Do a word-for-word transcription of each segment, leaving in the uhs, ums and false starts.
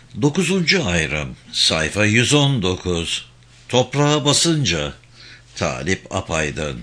Dokuzuncu ayrım, sayfa yüz on dokuz. Toprağa basınca. Talip Apaydın.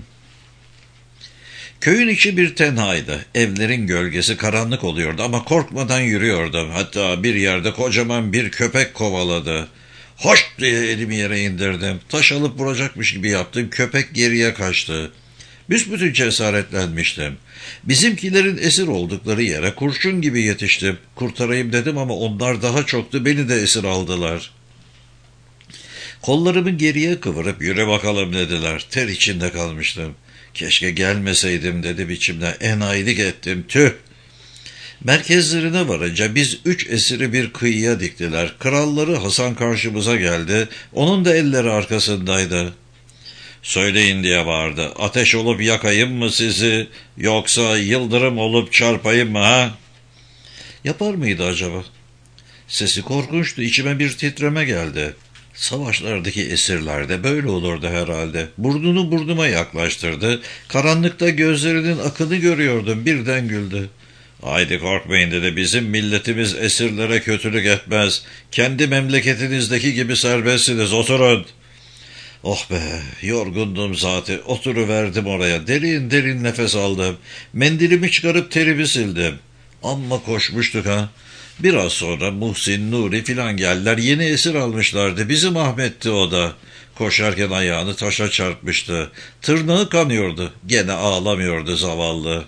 Köyün içi bir tenhaydı. Evlerin gölgesi karanlık oluyordu ama korkmadan yürüyordum. Hatta bir yerde kocaman bir köpek kovaladı. Hoş diye elimi yere indirdim. Taş alıp vuracakmış gibi yaptım. Köpek geriye kaçtı. Büsbütün cesaretlenmiştim. Bizimkilerin esir oldukları yere kurşun gibi yetiştim. Kurtarayım dedim ama onlar daha çoktu, beni de esir aldılar. Kollarımı geriye kıvırıp yürü bakalım dediler. Ter içinde kalmıştım. Keşke gelmeseydim dedim içimden. Enayilik ettim, tüh. Merkezlerine varınca biz üç esiri bir kıyıya diktiler. Kralları Hasan karşımıza geldi. Onun da elleri arkasındaydı. Söyleyin diye bağırdı. Ateş olup yakayım mı sizi, yoksa yıldırım olup çarpayım mı ha? Yapar mıydı acaba? Sesi korkunçtu, içime bir titreme geldi. Savaşlardaki esirlerde böyle olurdu herhalde. Burnunu burnuma yaklaştırdı. Karanlıkta gözlerinin akını görüyordum, birden güldü. Haydi korkmayın dedi, bizim milletimiz esirlere kötülük etmez. Kendi memleketinizdeki gibi serbestsiniz, oturun. Oh be, yorgundum zaten. Oturuverdim oraya. Derin derin nefes aldım. Mendilimi çıkarıp terimi sildim. Amma koşmuştuk ha. Biraz sonra Muhsin, Nuri filan geldiler. Yeni esir almışlardı. Bizim Ahmet'ti o da. Koşarken ayağını taşa çarpmıştı. Tırnağı kanıyordu. Gene ağlamıyordu zavallı.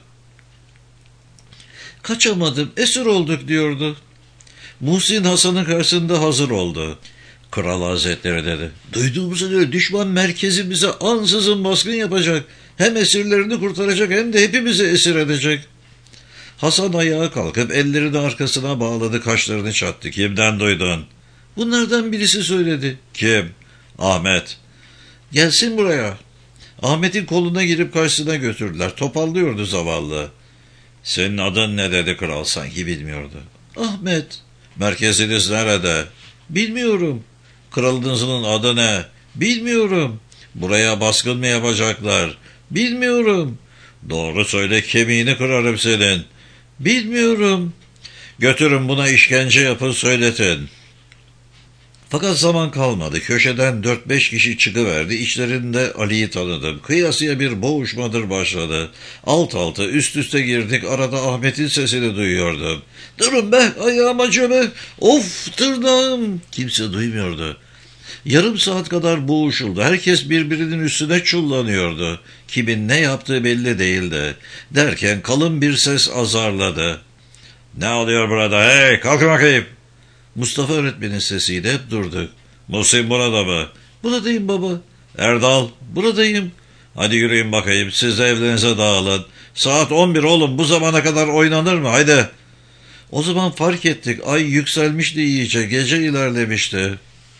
Kaçamadım, esir olduk diyordu. Muhsin Hasan'ın karşısında hazır oldu. Kral Hazretleri dedi. Duyduğumuza göre düşman merkezimize ansızın baskın yapacak. Hem esirlerini kurtaracak hem de hepimizi esir edecek. Hasan ayağa kalkıp ellerini arkasına bağladı, kaşlarını çattı. Kimden duydun? Bunlardan birisi söyledi. Kim? Ahmet. Gelsin buraya. Ahmet'in koluna girip karşısına götürdüler. Topallıyordu zavallı. Senin adın ne dedi kral, sanki bilmiyordu. Ahmet. Merkeziniz nerede? Bilmiyorum. Kralınızın adı ne? Bilmiyorum. Buraya baskın mı yapacaklar? Bilmiyorum. Doğru söyle, kemiğini kırarım senin. Bilmiyorum. Götürün buna işkence yapın, söyletin. Fakat zaman kalmadı. Köşeden dört beş kişi çıkıverdi. İçlerinde Ali'yi tanıdım. Kıyasıya bir boğuşmadır başladı. Alt alta üst üste girdik. Arada Ahmet'in sesini duyuyordum. Durun be, ayağım acıyor be. Of, tırnağım. Kimse duymuyordu. Yarım saat kadar boğuşuldu. Herkes birbirinin üstüne çullanıyordu. Kimin ne yaptığı belli değildi. Derken kalın bir ses azarladı. Ne oluyor burada? Hey, kalkın bakayım. Mustafa öğretmenin sesiyle hep durduk. Muhsin burada mı? Buradayım baba. Erdal, buradayım. Hadi yürüyün bakayım, siz de evlerinize dağılın. Saat on bir oğlum, bu zamana kadar oynanır mı? Haydi. O zaman fark ettik, ay yükselmişti iyice, gece ilerlemişti.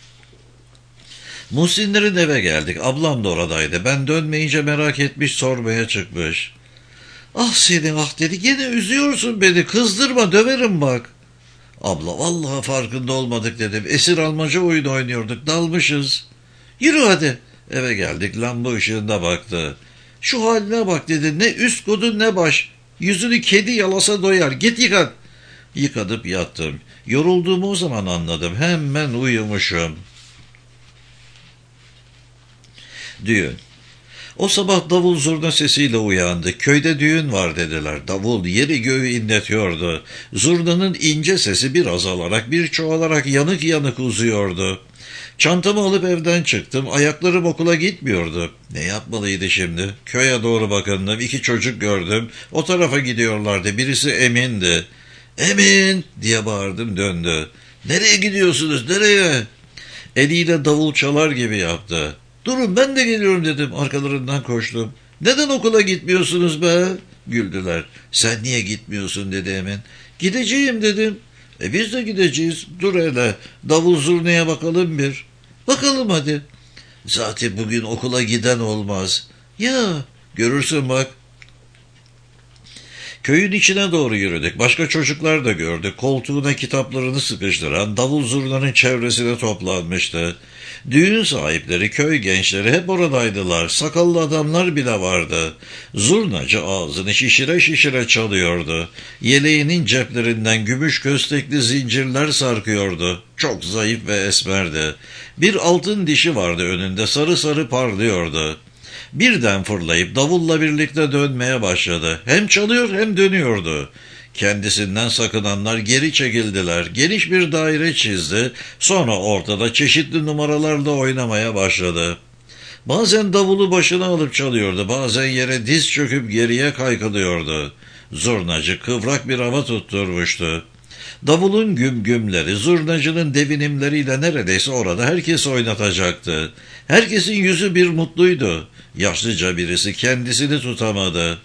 Muhsinlerin eve geldik, ablam da oradaydı. Ben dönmeyince merak etmiş, sormaya çıkmış. Ah seni ah dedi, gene üzüyorsun beni, kızdırma, döverim bak. Abla vallahi farkında olmadık dedim. Esir almaca oyunu oynuyorduk, dalmışız. Yürü hadi. Eve geldik, lamba ışığında baktı. Şu haline bak dedi, ne üst kodun ne baş. Yüzünü kedi yalasa doyar, git yıkan. Yıkadıp yattım. Yorulduğumu o zaman anladım, hemen uyumuşum. Düğün. O sabah davul zurna sesiyle uyandı. Köyde düğün var dediler. Davul yeri göğü inletiyordu. Zurnanın ince sesi bir azalarak bir çoğalarak yanık yanık uzuyordu. Çantamı alıp evden çıktım. Ayaklarım okula gitmiyordu. Ne yapmalıydı şimdi? Köye doğru bakındım. İki çocuk gördüm. O tarafa gidiyorlardı. Birisi Emin'di. Emin diye bağırdım, döndü. Nereye gidiyorsunuz, nereye? Eliyle davul çalar gibi yaptı. Durun ben de geliyorum dedim, arkalarından koştum. Neden okula gitmiyorsunuz be? Güldüler. Sen niye gitmiyorsun dedi Emin. Gideceğim dedim. E biz de gideceğiz. Dur hele, davul zurnaya bakalım bir. Bakalım hadi. Zaten bugün okula giden olmaz. Ya görürsün bak. Köyün içine doğru yürüdük. Başka çocuklar da gördük. Koltuğuna kitaplarını sıkıştıran davul zurnanın çevresine toplanmıştı. Düğün sahipleri, köy gençleri hep oradaydılar. Sakallı adamlar bile vardı. Zurnacı ağzını şişire şişire çalıyordu. Yeleğinin ceplerinden gümüş köstekli zincirler sarkıyordu. Çok zayıf ve esmerdi. Bir altın dişi vardı önünde, sarı sarı parlıyordu. Birden fırlayıp davulla birlikte dönmeye başladı. Hem çalıyor hem dönüyordu. Kendisinden sakınanlar geri çekildiler. Geniş bir daire çizdi. Sonra ortada çeşitli numaralarla oynamaya başladı. Bazen davulu başına alıp çalıyordu. Bazen yere diz çöküp geriye kaykılıyordu. Zurnacı kıvrak bir hava tutturmuştu. Davulun gümgümleri, zurnacının devinimleriyle neredeyse orada herkes oynatacaktı. Herkesin yüzü bir mutluydu. Yaşlıca birisi kendisini tutamadı.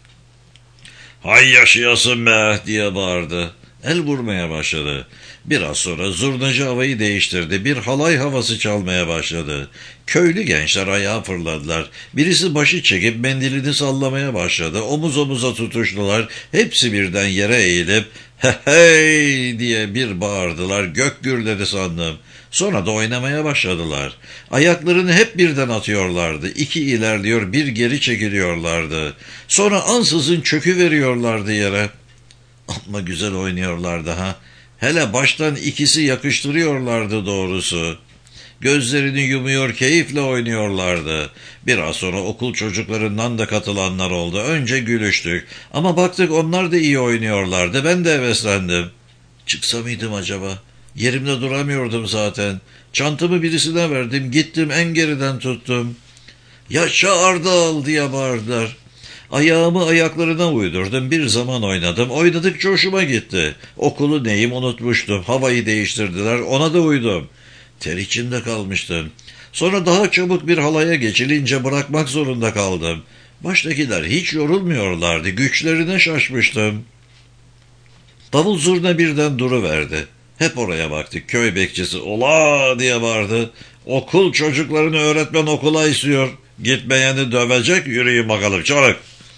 "Hay yaşayasın be!" diye bağırdı. El vurmaya başladı. Biraz sonra zurnacı havayı değiştirdi. Bir halay havası çalmaya başladı. Köylü gençler ayağa fırladılar. Birisi başı çekip mendilini sallamaya başladı. Omuz omuza tutuştular. Hepsi birden yere eğilip "Hey hey!" diye bir bağırdılar. Gök gürledi sandım. Sonra da oynamaya başladılar. Ayaklarını hep birden atıyorlardı. İki ilerliyor, bir geri çekiliyorlardı. Sonra ansızın çöküveriyorlardı yere. Ama güzel oynuyorlardı ha. Hele baştan ikisi yakıştırıyorlardı doğrusu. Gözlerini yumuyor, keyifle oynuyorlardı. Biraz sonra okul çocuklarından da katılanlar oldu. Önce gülüştük. Ama baktık onlar da iyi oynuyorlardı. Ben de heveslendim. Çıksa mıydım acaba? Yerimde duramıyordum zaten. Çantamı birisine verdim. Gittim en geriden tuttum. "Yaşa Ardal!" diye bağırdılar. Ayağımı ayaklarına uydurdum. Bir zaman oynadım. Oynadıkça hoşuma gitti. Okulu neyim unutmuştum. Havayı değiştirdiler. Ona da uydum. Ter içinde kalmıştım. Sonra daha çabuk bir halaya geçilince bırakmak zorunda kaldım. Baştakiler hiç yorulmuyorlardı. Güçlerine şaşmıştım. Davul zurna birden duruverdi. Hep oraya baktık. Köy bekçisi "Ola!" diye bağırdı. "Okul çocuklarını öğretmen okula istiyor. Gitmeyeni dövecek, yürüyün bakalım çabuk."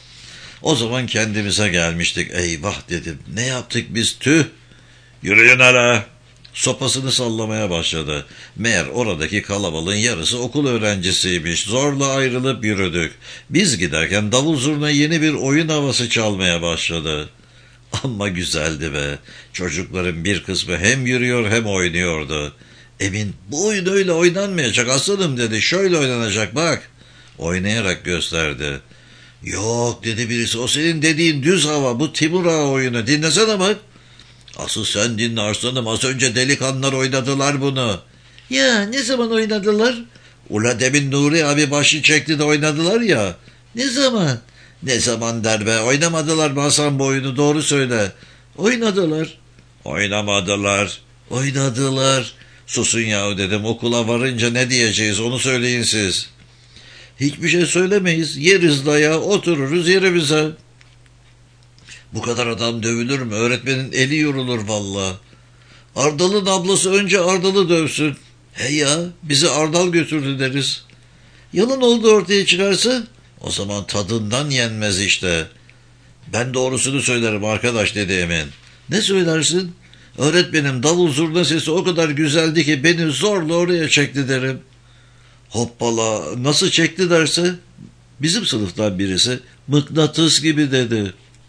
O zaman kendimize gelmiştik. Eyvah dedim. Ne yaptık biz, tüh. "Yürüyün hele." Sopasını sallamaya başladı. Meğer oradaki kalabalığın yarısı okul öğrencisiymiş. Zorla ayrılıp yürüdük. Biz giderken davul zurna yeni bir oyun havası çalmaya başladı. Amma güzeldi be. Çocukların bir kısmı hem yürüyor hem oynuyordu. "Emin, bu oyun öyle oynanmayacak aslanım" dedi. "Şöyle oynanacak bak." Oynayarak gösterdi. "Yok" dedi birisi, "o senin dediğin düz hava, bu Timur Ağa oyunu, dinlesene bak." "Asıl sen dinle arslanım, az önce delikanlılar oynadılar bunu." "Ya ne zaman oynadılar?" "Ula demin Nuri abi başı çekti de oynadılar ya." "Ne zaman?" "Ne zaman der be, oynamadılar mı Hasan bu oyunu, doğru söyle." "Oynadılar." "Oynamadılar." "Oynadılar." "Susun yahu" dedim, "okula varınca ne diyeceğiz onu söyleyin siz." "Hiçbir şey söylemeyiz, yeriz dayağı, otururuz yerimize." "Bu kadar adam dövülür mü? Öğretmenin eli yorulur valla." "Ardal'ın ablası önce Ardal'ı dövsün." "He ya, bizi Ardal götürdü deriz." "Yalan oldu ortaya çıkarsa?" "O zaman tadından yenmez işte." "Ben doğrusunu söylerim arkadaş" dedi Emin. "Ne söylersin?" "Öğretmenim davul zurna sesi o kadar güzeldi ki beni zorla oraya çekti derim." "Hoppala, nasıl çekti derse?" "Bizim sınıftan birisi mıknatıs gibi" dedi.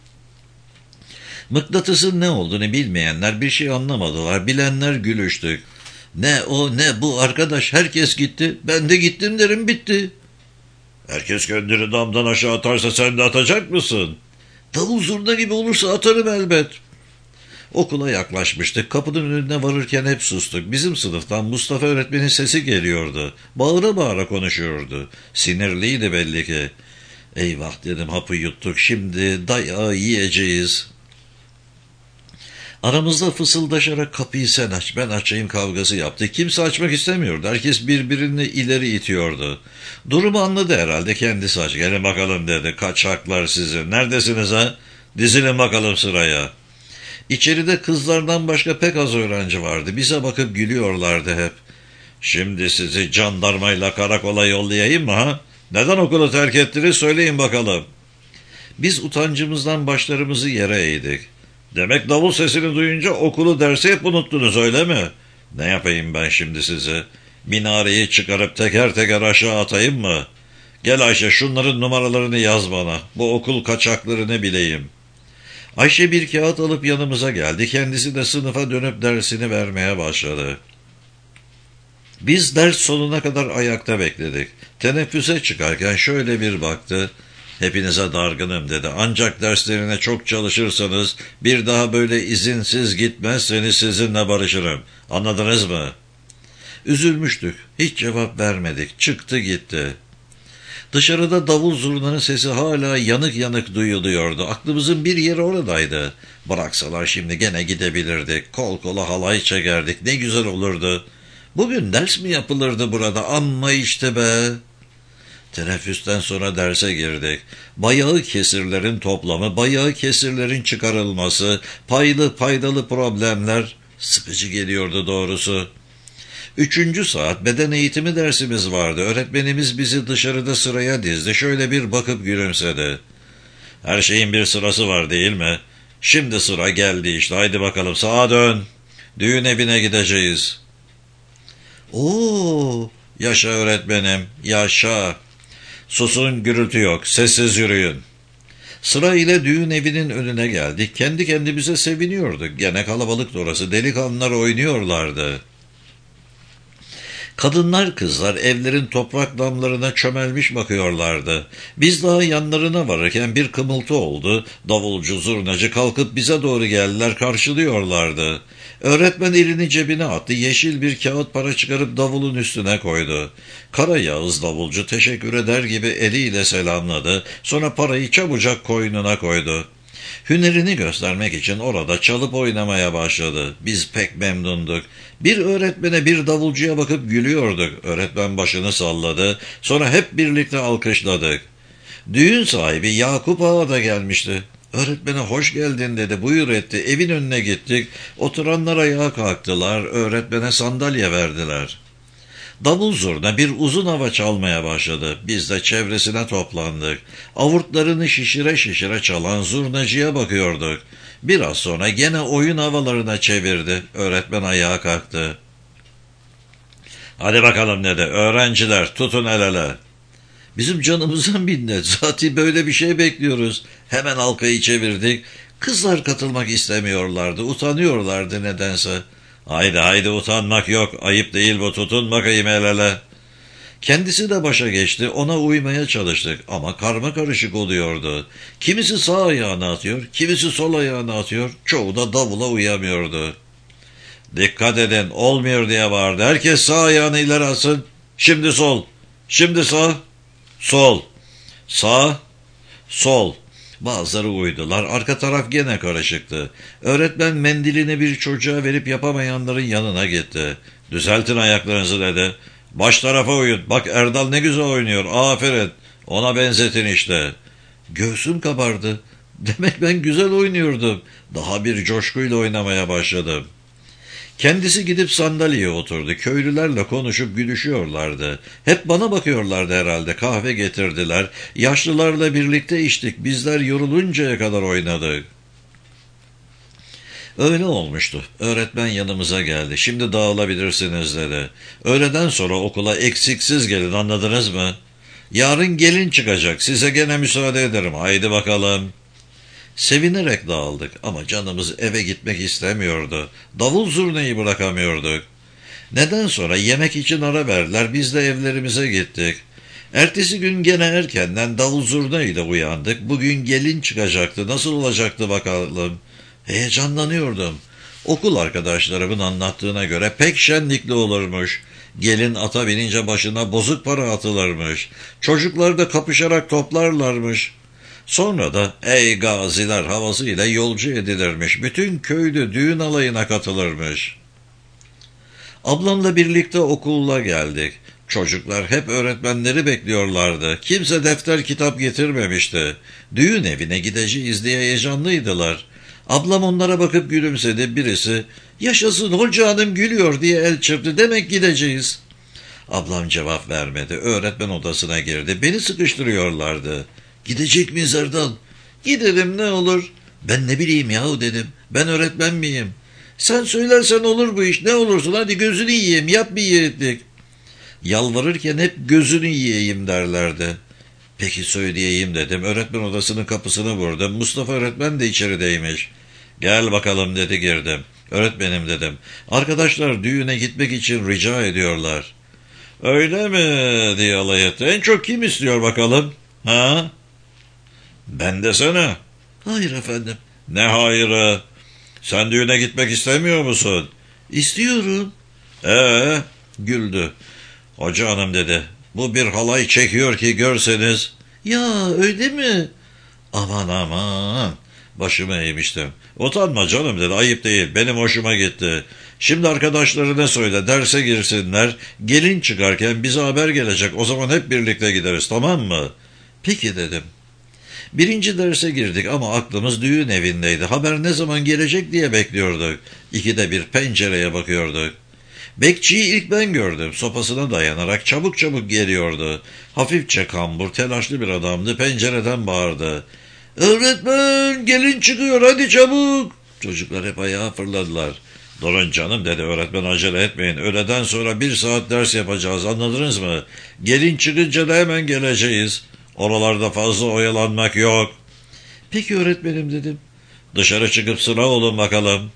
Mıknatısın ne olduğunu bilmeyenler bir şey anlamadılar. Bilenler gülüştük. "Ne o ne bu arkadaş, herkes gitti. Ben de gittim derim, bitti." "Herkes kendini damdan aşağı atarsa sen de atacak mısın?" "Davul zurna gibi olursa atarım elbet." Okula yaklaşmıştık. Kapının önüne varırken hep sustuk. Bizim sınıftan Mustafa öğretmenin sesi geliyordu. Bağıra bağıra konuşuyordu. Sinirliydi belli ki. Eyvah dedim, hapı yuttuk. Şimdi dayağı yiyeceğiz. Aramızda fısıldaşarak "Kapıyı sen aç, ben açayım" kavgası yaptı. Kimse açmak istemiyordu. Herkes birbirini ileri itiyordu. Durumu anladı herhalde, kendisi aç. "Gelin bakalım" dedi. "Kaçaklar sizi. Neredesiniz ha? Dizilin bakalım sıraya." İçeride kızlardan başka pek az öğrenci vardı. Bize bakıp gülüyorlardı hep. "Şimdi sizi jandarmayla karakola yollayayım mı ha? Neden okulu terk ettiniz söyleyin bakalım." Biz utancımızdan başlarımızı yere eğdik. Demek davul sesini duyunca okulu dersi hep unuttunuz, öyle mi? Ne yapayım ben şimdi size? Minareyi çıkarıp teker teker aşağı atayım mı? Gel Ayşe, şunların numaralarını yaz bana. Bu okul kaçaklarını bileyim. Ayşe bir kağıt alıp yanımıza geldi. Kendisi de sınıfa dönüp dersini vermeye başladı. Biz ders sonuna kadar ayakta bekledik. Teneffüse çıkarken şöyle bir baktı. Hepinize dargınım dedi. Ancak derslerine çok çalışırsanız, bir daha böyle izinsiz gitmezseniz sizinle barışırım. Anladınız mı? Üzülmüştük. Hiç cevap vermedik. Çıktı gitti. Dışarıda davul zurnanın sesi hala yanık yanık duyuluyordu. Aklımızın bir yeri oradaydı. Bıraksalar şimdi gene gidebilirdik. Kol kola halay çekerdik. Ne güzel olurdu. Bugün ders mi yapılırdı burada? Amma işte be. Teneffüsten sonra derse girdik. Bayağı kesirlerin toplamı, bayağı kesirlerin çıkarılması, paylı paydalı problemler sıkıcı geliyordu doğrusu. Üçüncü saat beden eğitimi dersimiz vardı. Öğretmenimiz bizi dışarıda sıraya dizdi. Şöyle bir bakıp gülümsedi. Her şeyin bir sırası var değil mi? Şimdi sıra geldi işte. Haydi bakalım sağa dön. Düğün evine gideceğiz. Oo, yaşa öğretmenim, yaşa. Susun, gürültü yok, sessiz yürüyün. Sıra ile düğün evinin önüne geldik. Kendi kendimize seviniyorduk. Gene kalabalıktı orası. Delikanlılar oynuyorlardı. Kadınlar kızlar evlerin toprak damlarına çömelmiş bakıyorlardı. Biz daha yanlarına varırken bir kımıltı oldu. Davulcu, zurnacı kalkıp bize doğru geldiler, karşılıyorlardı. Öğretmen elini cebine attı, yeşil bir kağıt para çıkarıp davulun üstüne koydu. Kara Yağız davulcu teşekkür eder gibi eliyle selamladı, sonra parayı çabucak koynuna koydu. Hünerini göstermek için orada çalıp oynamaya başladı. Biz pek memnunduk. Bir öğretmene bir davulcuya bakıp gülüyorduk. Öğretmen başını salladı. Sonra hep birlikte alkışladık. Düğün sahibi Yakup Ağa da gelmişti. Öğretmene hoş geldin dedi. Buyur etti. Evin önüne gittik. Oturanlar ayağa kalktılar. Öğretmene sandalye verdiler. Davul zurna bir uzun hava çalmaya başladı. Biz de çevresine toplandık. Avurtlarını şişire şişire çalan zurnacıya bakıyorduk. Biraz sonra gene oyun havalarına çevirdi. Öğretmen ayağa kalktı. Hadi bakalım dedi. Öğrenciler tutun el ele. Bizim canımıza minnet. Zaten böyle bir şey bekliyoruz. Hemen halkayı çevirdik. Kızlar katılmak istemiyorlardı. Utanıyorlardı nedense. Haydi haydi, utanmak yok. Ayıp değil bu, tutun bakayım el ele. Kendisi de başa geçti. Ona uymaya çalıştık ama karma karışık oluyordu. Kimisi sağ ayağını atıyor, kimisi sol ayağını atıyor. Çoğu da davula uyamıyordu. Dikkat edin, olmuyor diye bağırdı. Herkes sağ ayağını ileri atsın. Şimdi sol, şimdi sağ, sol, sağ, sol. Bazıları uydular. Arka taraf gene karışıktı. Öğretmen mendilini bir çocuğa verip yapamayanların yanına gitti. Düzeltin ayaklarınızı dedi. Baş tarafa uyun. Bak Erdal ne güzel oynuyor. Aferin. Ona benzetin işte. Göğsüm kabardı. Demek ben güzel oynuyordum. Daha bir coşkuyla oynamaya başladım. Kendisi gidip sandalyeye oturdu. Köylülerle konuşup gülüşüyorlardı. Hep bana bakıyorlardı herhalde. Kahve getirdiler. Yaşlılarla birlikte içtik. Bizler yoruluncaya kadar oynadık. Öyle olmuştu. Öğretmen yanımıza geldi. Şimdi dağılabilirsiniz dedi. Öğleden sonra okula eksiksiz gelin, anladınız mı? Yarın gelin çıkacak. Size gene müsaade ederim. Haydi bakalım. Sevinerek dağıldık ama canımız eve gitmek istemiyordu. Davul zurnayı bırakamıyorduk. Neden sonra yemek için ara verdiler, biz de evlerimize gittik. Ertesi gün gene erkenden davul zurnayla uyandık. Bugün gelin çıkacaktı, nasıl olacaktı bakalım. Heyecanlanıyordum. Okul arkadaşlarımın anlattığına göre pek şenlikli olurmuş. Gelin ata binince başına bozuk para atılırmış. Çocuklar da kapışarak toplarlarmış. Sonra da ey gaziler havasıyla yolcu edilirmiş. Bütün köylü düğün alayına katılırmış. Ablamla birlikte okula geldik. Çocuklar hep öğretmenleri bekliyorlardı. Kimse defter kitap getirmemişti. Düğün evine gideceğiz diye heyecanlıydılar. Ablam onlara bakıp gülümsedi. Birisi yaşasın hoca hanım gülüyor diye el çırptı. Demek gideceğiz. Ablam cevap vermedi. Öğretmen odasına girdi. Beni sıkıştırıyorlardı. Gidecek miyiz Erdal? Giderim, ne olur. Ben ne bileyim yahu dedim. Ben öğretmen miyim? Sen söylersen olur bu iş. Ne olursun, hadi gözünü yiyeyim, yap bir yiğitlik. Yalvarırken hep gözünü yiyeyim derlerdi. Peki söyleyeyim dedim. Öğretmen odasının kapısını vurdum. Mustafa öğretmen de içerideymiş. Gel bakalım dedi, girdim. Öğretmenim dedim. Arkadaşlar düğüne gitmek için rica ediyorlar. Öyle mi diye alay etti. En çok kim istiyor bakalım? Ha? Ben desene. Hayır efendim. Ne hayırı? Sen düğüne gitmek istemiyor musun? İstiyorum. Ee, güldü. Hoca hanım dedi. Bu bir halay çekiyor ki görseniz. Ya öyle mi? Aman aman. Başımı eğmiştim. Utanma canım dedi. Ayıp değil. Benim hoşuma gitti. Şimdi arkadaşlarına söyle, derse girsinler. Gelin çıkarken bize haber gelecek. O zaman hep birlikte gideriz, tamam mı? Peki dedim. Birinci derse girdik ama aklımız düğün evindeydi. Haber ne zaman gelecek diye bekliyorduk. İkide bir pencereye bakıyorduk. Bekçiyi ilk ben gördüm. Sopasına dayanarak çabuk çabuk geliyordu. Hafifçe kambur, telaşlı bir adamdı. Pencereden bağırdı. Öğretmen, gelin çıkıyor, hadi çabuk. Çocuklar hep ayağa fırladılar. Durun canım dedi öğretmen, acele etmeyin. Öğleden sonra bir saat ders yapacağız, anladınız mı? Gelin çıkınca da hemen geleceğiz. Oralarda fazla oyalanmak yok. Peki öğretmenim dedim. Dışarı çıkıp sınav olun bakalım.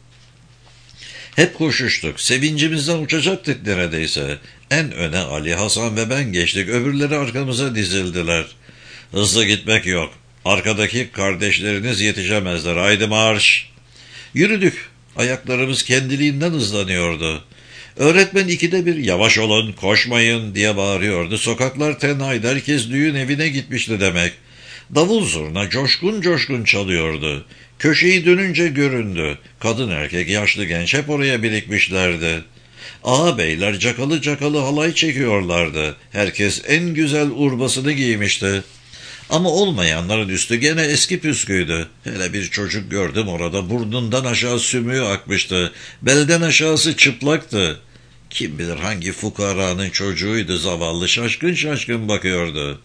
Hep koşuştuk. Sevincimizden uçacaktık neredeyse. En öne Ali, Hasan ve ben geçtik. Öbürleri arkamıza dizildiler. Hızlı gitmek yok. Arkadaki kardeşleriniz yetişemezler. Haydi marş. Yürüdük. Ayaklarımız kendiliğinden hızlanıyordu. Öğretmen ikide bir yavaş olun, koşmayın diye bağırıyordu. Sokaklar tenhaydı. Herkes düğün evine gitmişti demek. Davul zurna coşkun coşkun çalıyordu. Köşeyi dönünce göründü. Kadın erkek, yaşlı genç hep oraya birikmişlerdi. Ağabeyler cakalı cakalı halay çekiyorlardı. Herkes en güzel urbasını giymişti. Ama olmayanların üstü gene eski püsküydü. Hele bir çocuk gördüm orada, burnundan aşağı sümüğü akmıştı. Belden aşağısı çıplaktı. Kim bilir hangi fukaranın çocuğuydu, zavallı şaşkın şaşkın bakıyordu.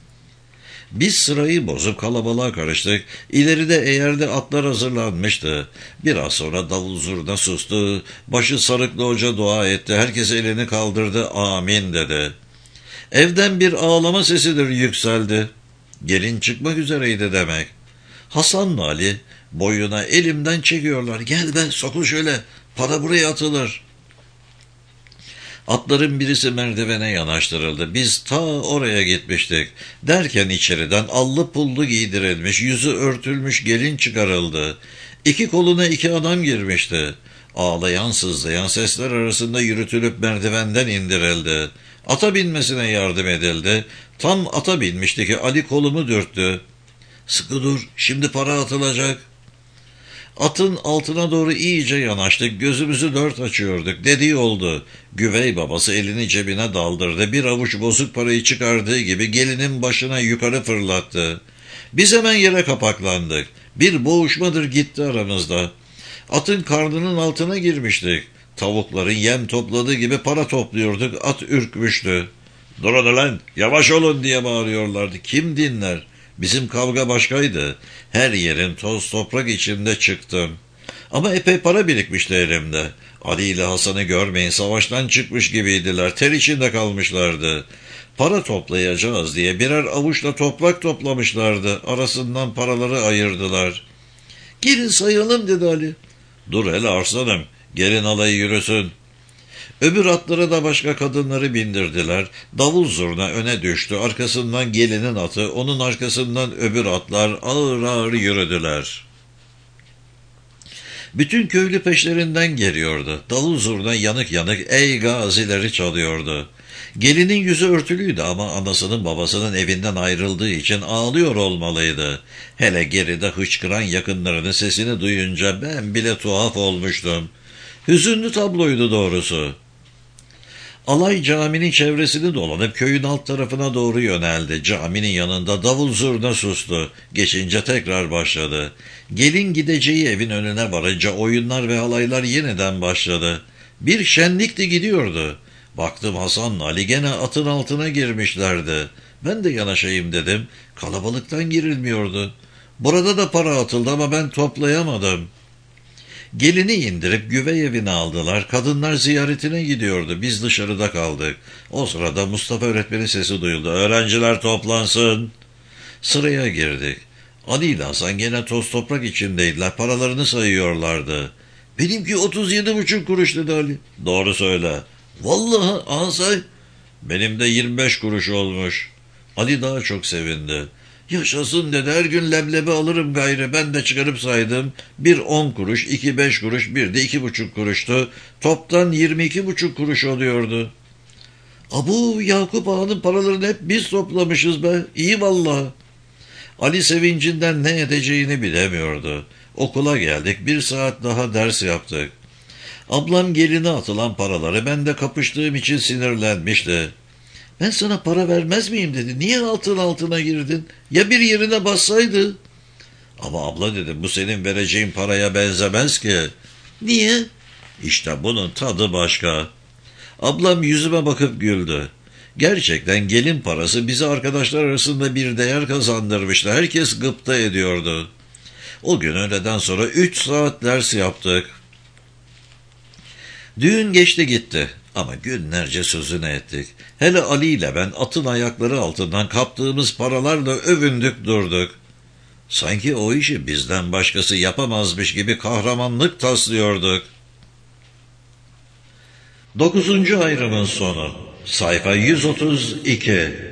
Biz sırayı bozup kalabalığa karıştık. İleride eğerde atlar hazırlanmıştı. Biraz sonra davul zurna sustu. Başı sarıklı hoca dua etti. Herkes elini kaldırdı. Amin dedi. Evden bir ağlama sesidir yükseldi. Gelin çıkmak üzereydi demek. Hasan'la Ali boyuna elimden çekiyorlar. Gel be, sokul şöyle. Para buraya atılır. Atların birisi merdivene yanaştırıldı. Biz ta oraya gitmiştik. Derken içeriden allı pullu giydirilmiş, yüzü örtülmüş gelin çıkarıldı. İki koluna iki adam girmişti. Ağlayan sızlayan sesler arasında yürütülüp merdivenden indirildi. Ata binmesine yardım edildi. Tam ata binmişti ki Ali kolumu dürttü. Sıkı dur, şimdi para atılacak. Atın altına doğru iyice yanaştık, gözümüzü dört açıyorduk. Dediği oldu. Güvey babası elini cebine daldırdı. Bir avuç bozuk parayı çıkardığı gibi gelinin başına yukarı fırlattı. Biz hemen yere kapaklandık. Bir boğuşmadır gitti aramızda. Atın karnının altına girmiştik. Tavukların yem topladığı gibi para topluyorduk. At ürkmüştü. Durun lan, yavaş olun diye bağırıyorlardı. Kim dinler? Bizim kavga başkaydı. Her yerin toz toprak içinde çıktım. Ama epey para birikmişti elimde. Ali ile Hasan'ı görmeyin, savaştan çıkmış gibiydiler. Ter içinde kalmışlardı. Para toplayacağız diye birer avuçla toprak toplamışlardı. Arasından paraları ayırdılar. Gelin sayalım dedi Ali. Dur hele arslanım, gelin alayı yürüsün. Öbür atlara da başka kadınları bindirdiler. Davul zurna öne düştü. Arkasından gelinin atı, onun arkasından öbür atlar ağır ağır yürüdüler. Bütün köylü peşlerinden geliyordu. Davul zurna yanık yanık ey gazileri çalıyordu. Gelinin yüzü örtülüydü ama anasının babasının evinden ayrıldığı için ağlıyor olmalıydı. Hele geride hıçkıran yakınlarının sesini duyunca ben bile tuhaf olmuştum. Hüzünlü tabloydu doğrusu. Alay caminin çevresini dolanıp köyün alt tarafına doğru yöneldi. Caminin yanında davul zurna sustu. Geçince tekrar başladı. Gelin gideceği evin önüne varınca oyunlar ve halaylar yeniden başladı. Bir şenlikti gidiyordu. Baktım Hasan'la Ali gene atın altına girmişlerdi. Ben de yanaşayım dedim. Kalabalıktan girilmiyordu. Burada da para atıldı ama ben toplayamadım. Gelini indirip güvey evine aldılar. Kadınlar ziyaretine gidiyordu. Biz dışarıda kaldık. O sırada Mustafa öğretmenin sesi duyuldu. Öğrenciler toplansın. Sıraya girdik. Ali ile Hasan gene toz toprak içindeydiler. Paralarını sayıyorlardı. Benimki otuz yedi buçuk kuruş dedi Ali. Doğru söyle. Vallahi Hasan. Benim de yirmi beş kuruş olmuş. Ali daha çok sevindi. Yaşasın dedi, her gün leblebi alırım gayrı. Ben de çıkarıp saydım. Bir on kuruş, iki beş kuruş, bir de iki buçuk kuruştu. Toptan yirmi iki buçuk kuruş oluyordu. Abu Yakup Ağa'nın paralarını hep biz toplamışız be. İyi vallahi. Ali sevincinden ne edeceğini bilemiyordu. Okula geldik, bir saat daha ders yaptık. Ablam geline atılan paraları ben de kapıştığım için sinirlenmişti. Ben sana para vermez miyim dedi. Niye altın altına girdin? Ya bir yerine bassaydı? Ama abla dedim, bu senin vereceğin paraya benzemez ki. Niye? İşte bunun tadı başka. Ablam yüzüme bakıp güldü. Gerçekten gelin parası bizi arkadaşlar arasında bir değer kazandırmıştı. Herkes gıpta ediyordu. O gün öğleden sonra üç saat ders yaptık. Düğün geçti gitti ama günlerce sözünü ettik. Hele Ali ile ben atın ayakları altından kaptığımız paralarla övündük durduk. Sanki o işi bizden başkası yapamazmış gibi kahramanlık taslıyorduk. Dokuzuncu ayrımın sonu. Sayfa yüz otuz iki.